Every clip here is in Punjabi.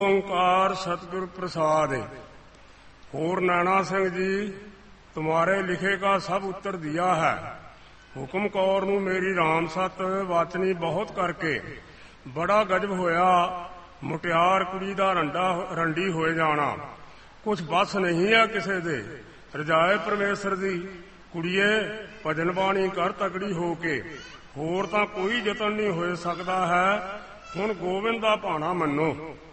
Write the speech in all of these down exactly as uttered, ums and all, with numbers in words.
ओंकार सतगुर प्रसाद। होर नैना सिंह जी, तुम्हारे लिखे का सब उत्तर दिया है। हुक्म कौर नूं मेरी राम सत वाचनी बहुत करके बड़ा गजब होया। मुटियार कुड़ी दा रंडा रंडी होए जाना कुछ बस नहीं है किसे दे। रजाए परमेसर दी कुड़िए भजन बाणी कर तगड़ी हो के, होर तां कोई जतन नहीं हो सकता है। हुण गोविंद दा भाणा मन्नो।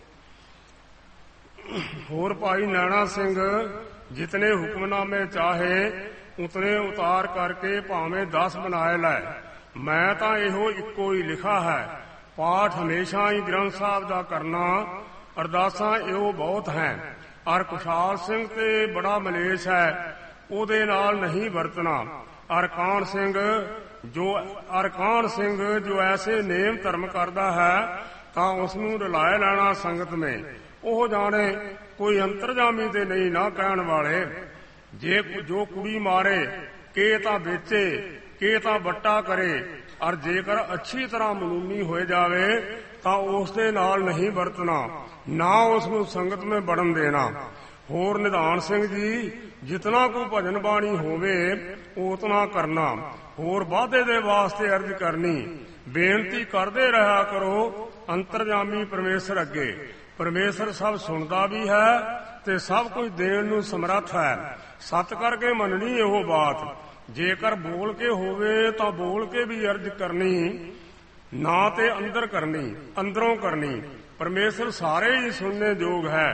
होर भाई नैना सिंह, जितने हुक्मनामे चाहे उतने उतार करके भावें दस बनाए लै। मैं तां इहो इक्को ही लिखा है। पाठ हमेशा ही ग्रंथ साहब दा करना, अरदासां इहो बहुत हैं। अर खुशाल सिंह ते बड़ा मलेश है, ओदे नाल नहीं वरतना। अर कान सिंह जो अर कान सिंह जो ऐसे नेम धर्म करदा है तां उसनूं रलाए लैना संगत में। ਉਹ ਜਾਣੇ कोई अंतरजामी ते नहीं ना कहण वाले। जे जो कुड़ी मारे के तां बेचे के तां बट्टा करे, और जेकर अच्छी तरह मलूनी हो जावे तां उस दे नाल नहीं वरतना, ना उसनूं संगत में बढ़न देना। होर निधान सिंह जी, जितना को भजन बाणी होवे उतना करना। होर वाधे दे वास्ते अर्ज करनी, बेनती करदे रहा करो अंतरजामी परमेसर अगे। परमेसर सब सुनता भी है ते सब कुछ देण नूं समर्थ है। सत करके मननी इहो बात। जेकर बोल के होवे तां बोल के भी अर्ज करनी, ना ते अंदर करनी अंदरों करनी। परमेसर सारे ही सुनने जोग है।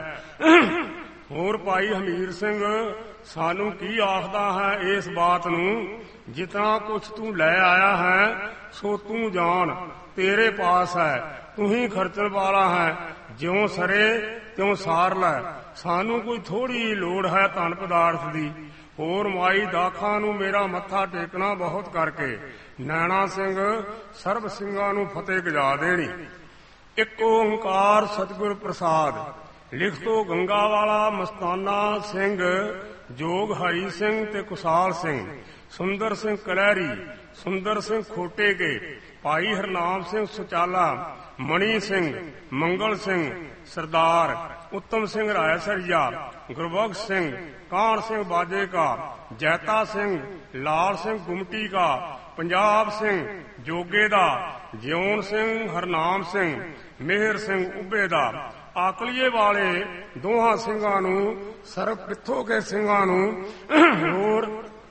होर भाई हमीर सिंह, सानू की आखदा है इस बात नूं। जितना कुछ तू लै आया है सो तू जान तेरे पास है, तू ही खर्चण वाला है। ज्यों सरे त्यों सार लै, सानू कोई थोड़ी लोड़ है धन पदार्थ दी। होर माई दाखा नू मेरा मत्था टेकना बहुत करके नैना सिंह सर्व ਸਿੰਘਾਂ नू फतेह गजा देनी। एक ओंकार सतगुर प्रसाद। लिख तो गंगा वाला मस्ताना सिंह, जोग हरी सिंह ते कुशाल सिंह, सुंदर सिंह कलहरी, सुंदर सिंह खोटे के, भाई हरनाम सिंह सुचाला, मणि सिंह, मंगल सिंह सरदार, उत्तम सिंह रायसरिया, गुरबख्श सिंह, कान सिंह बाजे का, जैता सिंह, लाल सिंह गुमटी का, पंजाब सिंह जोगे दा, जिउन सिंह हरनाम सिंह, मेहर सिंह उब्बे दा। आकलिए वाले दोहां ਸਿੰਘਾਂ ਨੂੰ, ਸਰਬ ਪਿੱਥੋਂ के ਸਿੰਘਾਂ ਨੂੰ, और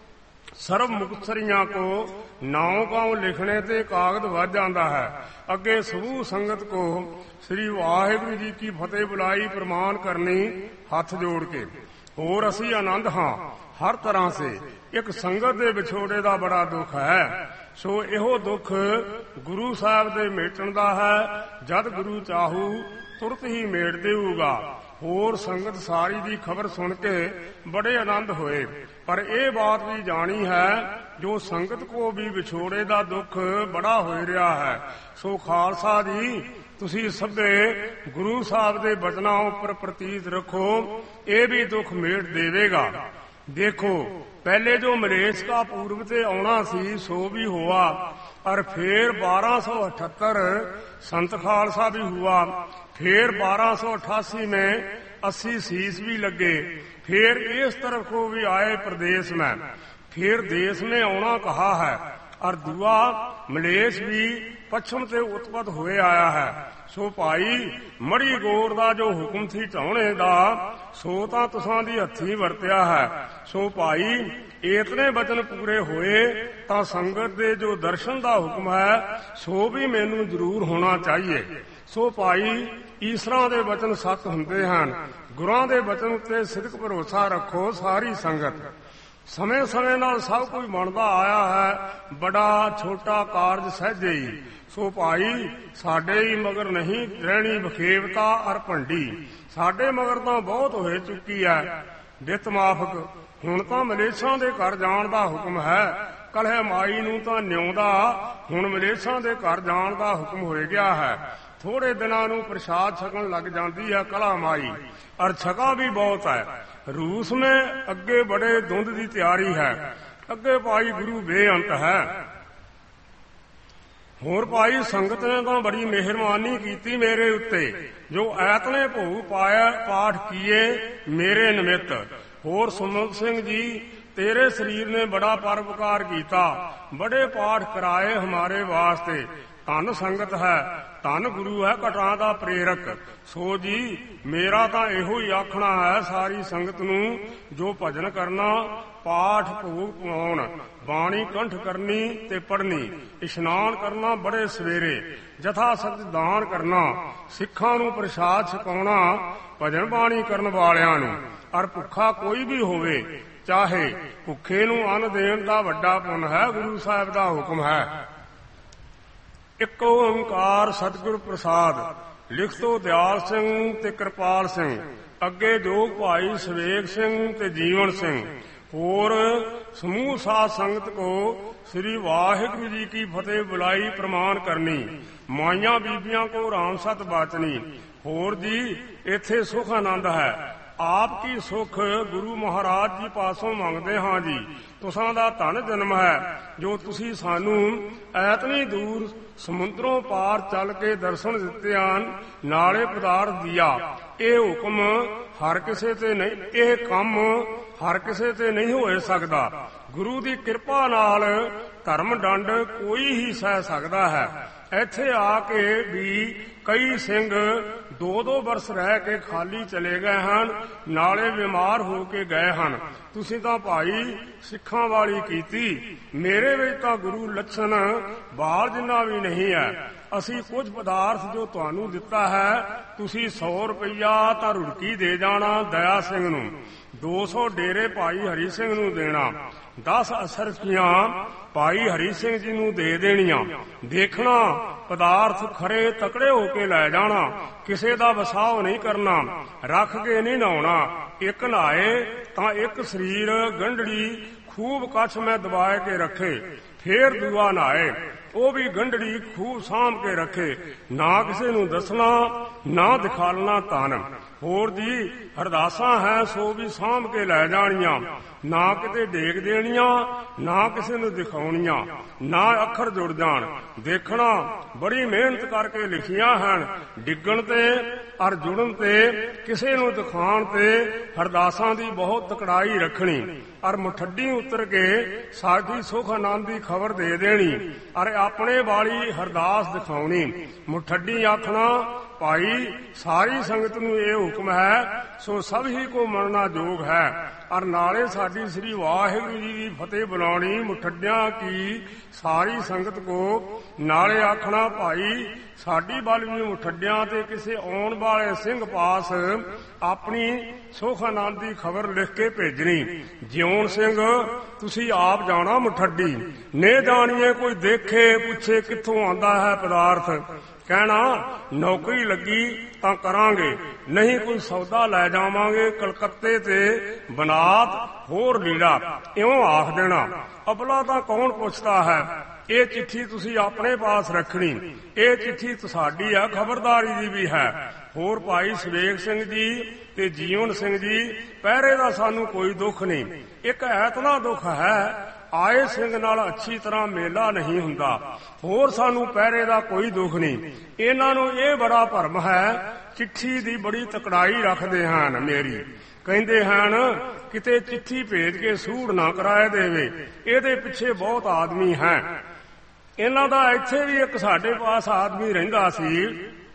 सर्व मुक्तसरियां को नाव गांव लिखने ते कागज वध जाता है। अगे समूह संगत को श्री वाहिगुरु जी की फतेह बुलाई प्रमाण करनी हथ जोड़ के। होर असी आनंद हाँ हर तरह से। एक संगत दे विछोड़े दा बड़ा दुख है, सो इहो दुख गुरु साहब दे मेटण दा है। जद गुरु चाहू तुरत ही मेट देऊगा। होर संगत सारी दी खबर सुन के बड़े आनंद होए, पर यह बात भी जानी है जो संगत को भी विछोड़े दा दुख बड़ा हो रहा है। सो खालसा जी, तुसी सभे गुरु साहब दे बचनां उपर प्रतीत रखो, ये भी दुख मेट देवेगा। देखो पहले जो मलेश का पूर्व ते आना सी सो भी हुआ, और फिर बारह सौ अठहत्तर संत खालसा भी हुआ। फिर बारह सौ अठासी में अस्सी शीस भी लगे। फिर इस तरफ को भी आए प्रदेश में। फिर देश में आना कहा है, और दुआ मलेश भी पश्चिम से उत्पन्न हुए आया है। सो भाई मड़ी गौर दा जो हुक्म थी ढाने दा, सो तां तुसां दी हथी वरत्या है। सो भाई इतने वचन पूरे होए तां संगत दे जो दर्शन दा हुक्म है सो भी मैनू जरूर होना चाहिए। सो भाई ईसरां दे वचन सत हुंदे हन। गुरां दे वचन उत्ते सिद्ध भरोसा रखो सारी संगत। समय समय नाल सब कुछ बनदा आया है, बड़ा छोटा कारज सहजे ही। सो भाई साडे ही मगर नहीं रहनी बखेवता और भंडी। साडे मगर तां बहुत हो चुकी है दित माफक। हुण तां मलेछां दे घर जाण दा हुक्म है। कलह माई नूं तां न्योंदा, हुण मलेछां दे घर जाण दा हुक्म हो गया है। थोड़े दिनां नूं प्रसाद छकण लग जाती है कला माई, और छका भी बहुत है। रूस में अगे बड़े धुंध की तैयारी है। अगे भाई गुरु बेअंत है। ਹੋਰ ਭਾਈ ਸੰਗਤ ਨੇ ਤਾਂ ਬੜੀ ਮਿਹਰਬਾਨੀ ਕੀਤੀ ਮੇਰੇ ਉੱਤੇ, ਜੋ ਐਤਨੇ ਭੋਗ ਪਾਇਆ ਪਾਠ ਕੀਏ ਮੇਰੇ ਨਿਮਿਤ। ਹੋਰ ਸੁਮੰਤ ਸਿੰਘ ਜੀ, ਤੇਰੇ ਸਰੀਰ ਨੇ ਬੜਾ ਪਰਉਪਕਾਰ ਕੀਤਾ, ਬੜੇ ਪਾਠ ਕਰਾਏ ਹਮਾਰੇ ਵਾਸਤੇ। ਧੰਨ ਸੰਗਤ ਹੈ, ਧੰਨ ਗੁਰੂ ਹੈ ਘਟਾਂ ਦਾ ਪ੍ਰੇਰਕ। ਸੋ ਜੀ ਮੇਰਾ ਤਾਂ ਇਹੋ ਹੀ ਆਖਣਾ ਹੈ ਸਾਰੀ ਸੰਗਤ ਨੂੰ, ਜੋ ਭਜਨ ਕਰਨਾ, ਪਾਠ ਭੋਗ ਪਾਉਣ, ਬਾਣੀ ਕੰਠ ਕਰਨੀ ਤੇ ਪੜ੍ਹਨੀ, ਇਸ਼ਨਾਨ ਕਰਨਾ ਬੜੇ ਸਵੇਰੇ, ਜਥਾ ਸਤ ਦਾਨ ਕਰਨਾ, ਸਿੱਖਾਂ ਨੂੰ ਪ੍ਰਸ਼ਾਦ ਛਕਾਉਣਾ, ਭਜਨ ਬਾਣੀ ਕਰਨ ਵਾਲਿਆਂ ਨੂੰ। ਅਰ ਭੁੱਖਾ ਕੋਈ ਵੀ ਹੋਵੇ, ਚਾਹੇ ਭੁੱਖੇ ਨੂੰ ਅੰਨ ਦੇਣ ਦਾ ਵੱਡਾ ਪੁੰਨ ਹੈ, ਗੁਰੂ ਸਾਹਿਬ ਦਾ ਹੁਕਮ ਹੈ। ਇੱਕ ਓੰਕਾਰ ਸਤਿਗੁਰ ਪ੍ਰਸਾਦ। ਲਿਖਤੋ ਦਿਆਲ ਸਿੰਘ ਤੇ ਕਿਰਪਾਲ ਸਿੰਘ, ਅੱਗੇ ਜੋਗ ਭਾਈ ਸਵੇਗ ਸਿੰਘ ਤੇ ਜੀਵਨ ਸਿੰਘ। ਹੋਰ ਸਮੂਹ ਸਾਧ ਸੰਗਤ ਕੋ ਸ੍ਰੀ ਵਾਹਿਗੁਰੂ ਜੀ ਕੀ ਫਤਿਹ ਬੁਲਾਈ ਪ੍ਰਮਾਨ ਕਰਨੀ। ਮਾਈਆਂ ਬੀਬੀਆਂ ਕੋ ਰਾਮ ਸਤ ਬਾਚਨੀ। ਹੋਰ ਜੀ ਇੱਥੇ ਸੁਖ ਆਨੰਦ ਹੈ, ਆਪ ਕੀ ਸੁਖ ਗੁਰੂ ਮਹਾਰਾਜ ਜੀ ਪਾਸੋਂ ਮੰਗਦੇ ਹਾਂ ਜੀ। ਤੁਸਾਂ ਦਾ ਧਨ ਜਨਮ ਹੈ, ਜੋ ਤੁਸੀਂ ਸਾਨੂੰ ਐਤਨੀ ਦੂਰ ਸਮੁੰਦਰੋਂ ਪਾਰ ਚੱਲ ਕੇ ਦਰਸ਼ਨ ਦਿੱਤੇ ਹਨ, ਨਾਲੇ ਪਦਾਰਥ ਦਿਆ। ਇਹ ਹੁਕਮ ਹਰ ਕਿਸੇ ਤੇ ਨਹੀਂ, ਇਹ ਕੰਮ ਹਰ ਕਿਸੇ ਤੇ ਨਹੀਂ ਹੋ ਸਕਦਾ। ਗੁਰੂ ਦੀ ਕਿਰਪਾ ਨਾਲ ਧਰਮ ਦੰਡ ਕੋਈ ਹੀ ਸਹਿ ਸਕਦਾ ਹੈ। ਇੱਥੇ ਆ ਕੇ ਵੀ ਕਈ ਸਿੰਘ ਦੋ ਦੋ ਵਰਸ ਰਹਿ ਕੇ ਖਾਲੀ ਚਲੇ ਗਏ ਹਨ, ਨਾਲੇ ਬਿਮਾਰ ਹੋ ਕੇ ਗਏ ਹਨ। ਤੁਸੀਂ ਤਾਂ ਭਾਈ ਸਿੱਖਾਂ ਵਾਲੀ ਕੀਤੀ, ਮੇਰੇ ਵਿੱਚ ਤਾਂ ਗੁਰੂ ਲੱਛਣ ਬਾਲ ਜਿੰਨਾ ਵੀ ਨਹੀਂ ਹੈ। ਅਸੀਂ ਕੁਝ ਪਦਾਰਥ ਜੋ ਤੁਹਾਨੂੰ ਦਿੱਤਾ ਹੈ, ਤੁਸੀਂ ਸੌ ਰੁਪਈਆ ਤਾਂ ਰੁੜਕੀ ਦੇ ਜਾਣਾ ਦਇਆ ਸਿੰਘ ਨੂੰ, ਦੋ ਸੌ ਡੇਰੇ ਭਾਈ ਹਰੀ ਸਿੰਘ ਨੂੰ ਦੇਣਾ, ਦਸ ਅਸਰਫੀਆਂ ਭਾਈ ਹਰੀ ਸਿੰਘ ਜੀ ਨੂੰ ਦੇ ਦੇਣੀਆਂ। ਦੇਖਣਾ ਪਦਾਰਥ ਖਰੇ ਤਕੜੇ ਹੋ ਕੇ ਲੈ ਜਾਣਾ, ਕਿਸੇ ਦਾ ਵਸਾਹ ਨਹੀਂ ਕਰਨਾ, ਰੱਖ ਕੇ ਨਹੀਂ ਨਹਾਉਣਾ। ਇੱਕ ਨਹਾਏ ਤਾਂ ਇੱਕ ਸਰੀਰ ਗੰਢੜੀ ਖੂਬ ਕੱਛ ਮੈਂ ਦਬਾਏ ਕੇ ਰੱਖੇ, ਫੇਰ ਦੂਆ ਨਹਾਏ, ਉਹ ਵੀ ਗੰਢੜੀ ਖੂਬ ਸਾਂਭ ਕੇ ਰੱਖੇ, ਨਾ ਕਿਸੇ ਨੂੰ ਦੱਸਣਾ ਨਾ ਦਿਖਾਲਣਾ ਤਨ। ਹੋਰ ਜੀ ਅਰਦਾਸਾਂ ਹੈ ਸੋ ਵੀ ਸਾਂਭ ਕੇ ਲੈ ਜਾਣੀਆਂ, ਨਾ ਕਿਤੇ ਡੇਗ ਦੇਣੀਆਂ ਨਾ ਕਿਸੇ ਨੂੰ ਦਿਖਾਉਣੀਆਂ, ਨਾ ਅੱਖਰ ਜੁੜ ਜਾਣ। ਦੇਖਣਾ ਬੜੀ ਮਿਹਨਤ ਕਰਕੇ ਲਿਖੀਆਂ ਹਨ, ਡਿੱਗਣ ਤੇ ਅਰ ਜੁੜਨ ਤੇ ਕਿਸੇ ਨੂੰ ਦਿਖਾਉਣ ਤੇ ਅਰਦਾਸਾਂ ਦੀ ਬਹੁਤ ਤਕੜਾਈ ਰੱਖਣੀ। ਅਰ ਮੁਠੱਡੀ ਉਤਰ ਕੇ ਸਾਡੀ ਸੁਖ ਆਨੰਦ ਦੀ ਖਬਰ ਦੇ ਦੇਣੀ, ਅਰ ਆਪਣੇ ਵਾਲੀ ਅਰਦਾਸ ਦਿਖਾਉਣੀ। ਮੁਠੱਡੀ ਆਖਣਾ ਭਾਈ ਸਾਰੀ ਸੰਗਤ ਨੂੰ ਇਹ ਹੁਕਮ ਹੈ, ਸੋ ਸਭ ਹੀ ਕੋ ਮੰਨਣਾ ਯੋਗ ਹੈ। ਅਰ ਨਾਲੇ ਸਾਡੀ ਸ੍ਰੀ ਵਾਹਿਗੁਰੂ ਜੀ ਦੀ ਫਤਿਹ ਬੁਲਾਉਣੀ ਮੁਠੱਡਿਆਂ ਕੀ ਸਾਰੀ ਸੰਗਤ ਕੋ। ਨਾਲੇ ਆਖਣਾ ਭਾਈ ਸਾਡੀ ਵੱਲ ਵੀ ਮੁਠੱਡਿਆਂ ਤੇ ਕਿਸੇ ਆਉਣ ਵਾਲੇ ਸਿੰਘ ਪਾਸ ਆਪਣੀ ਸੁਖ ਆਨੰਦ ਦੀ ਖਬਰ ਲਿਖ ਕੇ ਭੇਜਣੀ। ਜਿਉਣ ਸਿੰਘ ਤੁਸੀਂ ਆਪ ਜਾਣਾ ਮੁਠੱਡੀ, ਨੇ ਜਾਣੀਏ ਕੋਈ ਦੇਖੇ ਪੁੱਛੇ ਕਿੱਥੋਂ ਆਉਂਦਾ ਹੈ ਪਦਾਰਥ, ਕਹਿਣਾ ਨੌਕਰੀ ਲੱਗੀ ਤਾਂ ਕਰਾਂਗੇ, ਨਹੀਂ ਕੋਈ ਸੌਦਾ ਲੈ ਜਾਵਾਂਗੇ ਕਲਕੱਤੇ ਤੇ ਬਨਾਤ ਹੋਰ ਲੀੜਾ, ਇਉਂ ਆਖ ਦੇਣਾ। ਅਬਲਾ ਤਾਂ ਕੌਣ ਪੁੱਛਦਾ ਹੈ, ਇਹ ਚਿੱਠੀ ਤੁਸੀਂ ਆਪਣੇ ਪਾਸ ਰੱਖਣੀ, ਇਹ ਚਿੱਠੀ ਤੁਹਾਡੀ ਹੈ, ਖਬਰਦਾਰੀ ਦੀ ਵੀ ਹੈ। ਹੋਰ ਭਾਈ ਸਵੇਗ ਸਿੰਘ ਜੀ ਤੇ ਜੀਵਨ ਸਿੰਘ ਜੀ, ਪਹਿਰੇ ਦਾ ਸਾਨੂੰ ਕੋਈ ਦੁੱਖ ਨਹੀਂ, ਇੱਕ ਐਤਨਾ ਦੁੱਖ ਹੈ ਆਏ ਸਿੰਘ ਨਾਲ ਅੱਛੀ ਤਰ੍ਹਾਂ ਮੇਲਾ ਨਹੀਂ ਹੁੰਦਾ। ਹੋਰ ਸਾਨੂੰ ਪਹਿਰੇ ਦਾ ਕੋਈ ਦੁੱਖ ਨਹੀਂ। ਇਹਨਾਂ ਨੂੰ ਇਹ ਬੜਾ ਭਰਮ ਹੈ, ਚਿੱਠੀ ਦੀ ਬੜੀ ਤਕੜਾਈ ਰੱਖਦੇ ਹਨ ਮੇਰੀ, ਕਹਿੰਦੇ ਹਨ ਕਿਤੇ ਚਿੱਠੀ ਭੇਜ ਕੇ ਸੂੜ ਨਾ ਕਰਾਏ ਦੇਵੇ, ਇਹਦੇ ਪਿੱਛੇ ਬਹੁਤ ਆਦਮੀ ਹੈ। ਇਹਨਾਂ ਦਾ ਇੱਥੇ ਵੀ ਇੱਕ ਸਾਡੇ ਪਾਸ ਆਦਮੀ ਰਹਿੰਦਾ ਸੀ,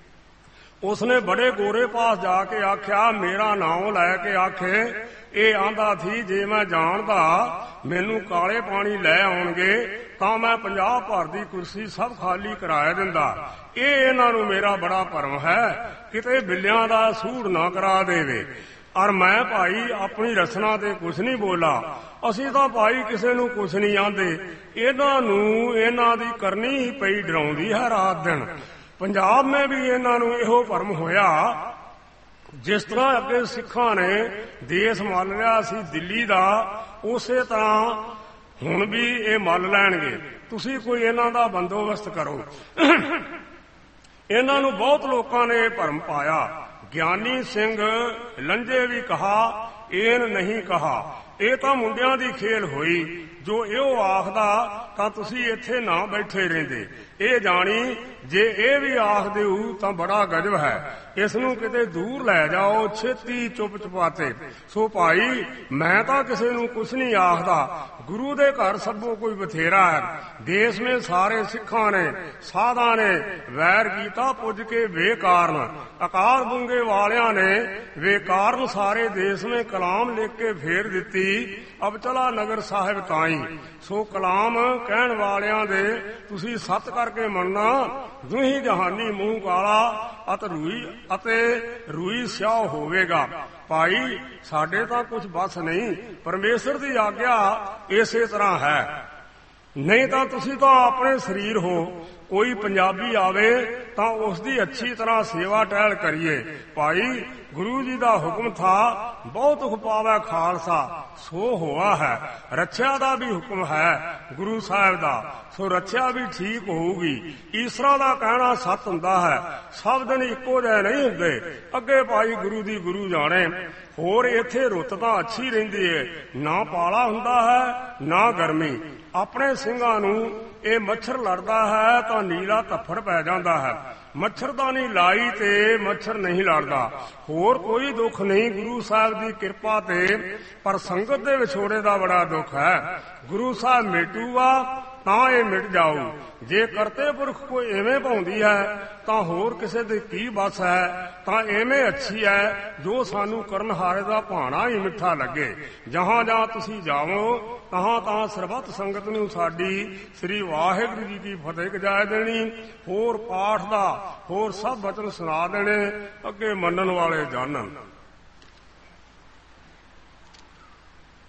ਉਸਨੇ ਬੜੇ ਗੋਰੇ ਪਾਸ ਜਾ ਕੇ ਆਖਿਆ, ਮੇਰਾ ਨਾਮ ਲੈ ਕੇ ਆਖੇ, ਇਹ ਆਂਦਾ ਸੀ ਜੇ ਮੈਂ ਜਾਣਦਾ ਮੈਨੂੰ ਕਾਲੇ ਪਾਣੀ ਲੈ ਆਉਣਗੇ ਤਾਂ ਮੈਂ ਪੰਜਾਹ ਭਰ ਦੀ ਕੁਰਸੀ ਸਭ ਖਾਲੀ ਕਰਾਇਆ ਦਿੰਦਾ। ਇਹ ਇਹਨਾਂ ਨੂੰ ਮੇਰਾ ਬੜਾ ਭਰਮ ਹੈ, ਕਿਤੇ ਬਿੱਲਿਆਂ ਦਾ ਸੂੜ ਨਾ ਕਰਾ ਦੇਵੇ। ਔਰ ਮੈਂ ਭਾਈ ਆਪਣੀ ਰਸਨਾ ਤੇ ਕੁਛ ਨਹੀਂ ਬੋਲਾ, ਅਸੀਂ ਤਾਂ ਭਾਈ ਕਿਸੇ ਨੂੰ ਕੁਛ ਨਹੀਂ ਆਂਦੇ। ਇਹਨਾਂ ਨੂੰ ਇਹਨਾਂ ਦੀ ਕਰਨੀ ਹੀ ਪਈ ਡਰਾਉਂਦੀ ਹੈ ਰਾਤ ਦਿਨ। ਪੰਜਾਬ ਮੈਂ ਵੀ ਇਹਨਾਂ ਨੂੰ ਇਹੋ ਭਰਮ ਹੋਇਆ, ਜਿਸ ਤਰ੍ਹਾਂ ਅੱਗੇ ਸਿੱਖਾਂ ਨੇ ਦੇਸ਼ ਮੱਲ ਲਿਆ ਸੀ ਦਿੱਲੀ ਦਾ, ਉਸੇ ਤਰ੍ਹਾਂ ਹੁਣ ਵੀ ਇਹ ਮੱਲ ਲੈਣਗੇ। ਤੁਸੀਂ ਕੋਈ ਇਹਨਾਂ ਦਾ ਬੰਦੋਬਸਤ ਕਰੋ। ਇਹਨਾਂ ਨੂੰ ਬਹੁਤ ਲੋਕਾਂ ਨੇ ਇਹ ਭਰਮ ਪਾਇਆ। ਗਿਆਨੀ ਸਿੰਘ ਲੰਝੇ ਵੀ ਕਹਾ, ਇਹਨ ਨਹੀਂ ਕਹਾ। ਇਹ ਤਾਂ ਮੁੰਡਿਆਂ ਦੀ ਖੇਲ ਹੋਈ, ਜੋ ਇਹੋ ਆਖਦਾ ਤਾਂ ਤੁਸੀਂ ਇੱਥੇ ਨਾ ਬੈਠੇ ਰਹਿੰਦੇ। ਇਹ ਜਾਣੀ ਜੇ ਇਹ ਵੀ ਆਖ ਦਿਓ ਤਾਂ ਬੜਾ ਗਜਬ ਹੈ, ਇਸ ਨੂੰ ਕਿਤੇ ਦੂਰ ਲੈ ਜਾਓ ਛੇਤੀ ਚੁੱਪ ਚੁਪਾਤੇ। ਸੋ ਭਾਈ ਮੈਂ ਤਾਂ ਕਿਸੇ ਨੂੰ ਕੁਛ ਨਹੀਂ ਆਖਦਾ, ਗੁਰੂ ਦੇ ਘਰ ਸਭੋ ਕੋਈ ਬਥੇਰਾ ਹੈ। ਦੇਸ਼ ਮੇ ਸਾਰੇ ਸਿੱਖਾਂ ਨੇ ਸਾਧਾਂ ਨੇ ਵੈਰ ਕੀਤਾ ਪੁੱਜ ਕੇ ਬੇਕਾਰਨ। ਅਕਾਲ ਬੁੰਗੇ ਵਾਲਿਆਂ ਨੇ ਬੇਕਾਰਨ ਸਾਰੇ ਦੇਸ਼ ਮੇ ਕਲਾਮ ਲਿਖ ਕੇ ਫੇਰ ਦਿੱਤੀ, ਅਬ ਚਲਾ ਨਗਰ ਸਾਹਿਬ ਤਾਈ। ਸੋ ਕਲਾਮ ਕਹਿਣ ਵਾਲਿਆਂ ਦੇ ਤੁਸੀਂ ਸੱਤ ਕਰਕੇ ਮੰਨਣਾ, ਦੁਹੀ ਜਹਾਨੀ ਮੂੰਹ ਕਾਲਾ ਅਤ ਰੂਈ ਅਤੇ ਰੂਈ ਸਿਆਹ ਹੋਵੇਗਾ। ਭਾਈ ਸਾਡੇ ਤਾਂ ਕੁਝ ਬਸ ਨਹੀਂ, ਪਰਮੇਸ਼ਰ ਦੀ ਆਗਿਆ ਇਸੇ ਤਰ੍ਹਾਂ ਹੈ। ਨਹੀਂ ਤਾਂ ਤੁਸੀਂ ਤਾਂ ਆਪਣੇ ਸਰੀਰ ਹੋ, ਕੋਈ ਪੰਜਾਬੀ ਆਵੇ ਤਾਂ ਉਸ ਦੀ ਅੱਛੀ ਤਰ੍ਹਾਂ ਸੇਵਾ ਟਹਿਲ ਕਰੀਏ। ਭਾਈ ਗੁਰੂ ਜੀ ਦਾ ਹੁਕਮ ਥਾ ਬਹੁਤ ਖਪਾਵੇ ਖਾਲਸਾ ਸੋ ਹੋਆ ਹੈ। ਰੱਛਿਆ ਦਾ ਵੀ ਹੁਕਮ ਹੈ ਗੁਰੂ ਸਾਹਿਬ ਦਾ, ਸੋ ਰੱਛਿਆ ਵੀ ਠੀਕ ਹੋਊਗੀ। ਈਸਰਾ ਦਾ ਕਹਿਣਾ ਸੱਤ ਹੁੰਦਾ ਹੈ, ਸਭ ਦਿਨ ਇੱਕੋ ਜਿਹੇ ਨਹੀਂ ਹੁੰਦੇ। ਅੱਗੇ ਭਾਈ ਗੁਰੂ ਦੀ ਗੁਰੂ ਜਾਣੇ। ਹੋਰ ਇੱਥੇ ਰੁੱਤ ਤਾਂ ਅੱਛੀ ਰਹਿੰਦੀ ਏ, ਨਾ ਪਾਲਾ ਹੁੰਦਾ ਹੈ ਨਾ ਗਰਮੀ। ਆਪਣੇ ਸਿੰਘਾਂ ਨੂੰ ਇਹ ਮੱਛਰ ਲੜਦਾ ਹੈ ਤਾਂ ਨੀਲਾ ਧੱਫੜ ਪੈ ਜਾਂਦਾ ਹੈ। ਮੱਛਰਦਾਨੀ ਲਾਈ ਤੇ ਮੱਛਰ ਨਹੀਂ ਲੜਦਾ। ਹੋਰ ਕੋਈ ਦੁੱਖ ਨਹੀਂ ਗੁਰੂ ਸਾਹਿਬ ਦੀ ਕਿਰਪਾ ਤੇ, ਪਰ ਸੰਗਤ ਦੇ ਵਿਛੋੜੇ ਦਾ ਬੜਾ ਦੁੱਖ ਹੈ। ਗੁਰੂ ਸਾਹਿਬ ਮਿਟੂਗਾ ਤਾਂ ਇਹ ਮਿਟ ਜਾਊ। ਜੇ ਕਰਤੇ ਪੁਰਖ ਕੋਈ ਐਵੇਂ ਭਾਉਂਦੀ ਹੈ ਤਾਂ ਹੋਰ ਕਿਸੇ ਦੇ ਕੀ ਬਸ ਹੈ। ਤਾਂ ਐਵੇਂ ਅੱਛੀ ਹੈ ਜੋ ਸਾਨੂੰ ਕਰਨ ਹਾਰੇ ਦਾ ਭਾਣਾ ਹੀ ਮਿੱਠਾ ਲੱਗੇ। ਜਹਾਂ ਜਹਾਂ ਤੁਸੀਂ ਜਾਵੋ ਤਹਾਂ ਤਹਾਂ ਸਰਬੱਤ ਸੰਗਤ ਨੂੰ ਸਾਡੀ ਸ੍ਰੀ ਵਾਹਿਗੁਰੂ ਜੀ ਕੀ ਫਤਿਹ ਗਜਾਇ ਦੇਣੀ। ਹੋਰ ਪਾਠ ਦਾ ਹੋਰ ਸਭ ਬਚਨ ਸੁਣਾ ਦੇਣੇ, ਅੱਗੇ ਮੰਨਣ ਵਾਲੇ ਜਾਣਨ।